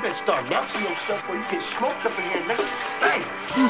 better start announcing your stuff where you get smoked up in here and make it bang.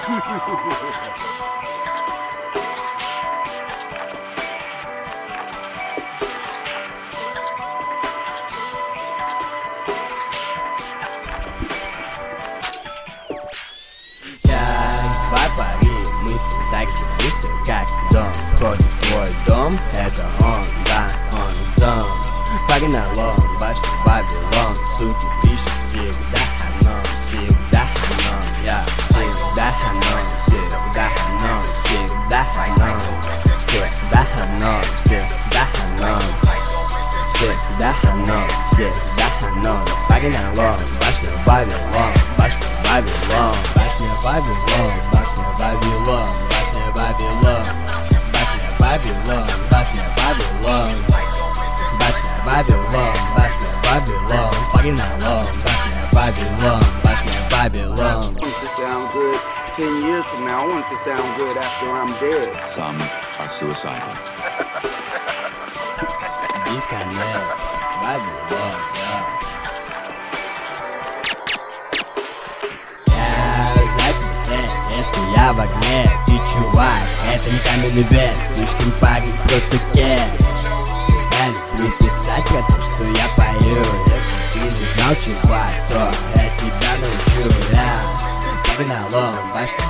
Как твои мысли так же быстро, как дом входит в твой дом? Это он, да, он зон. Погнало, башня Вавилон. Суки пишут всегда оно, всегда оно. Я всегда оно, всегда оно, всегда оно. Всегда оно, всегда оно. Всегда оно, всегда оно. Погнало, башня Вавилон, башня Вавилон. Башня Вавилон, башня Вавилон, башня Вавилон. Башня Вавилон, башня Вавилон. Башня Вавилон, башня Вавилон. Погнало, башня Вавилон, башня Вавилон. I want it to sound good 10 years from now. I want it to sound good after I'm dead. Some are suicidal. Disconnect, Вавилон, yeah. Если я в огне, ты чувак, это не каменный век. Слишком парень, просто кек. Я люблю писать про то, что я пою. Если ты не знал, чувак, то я тебя научу. Погнало, башня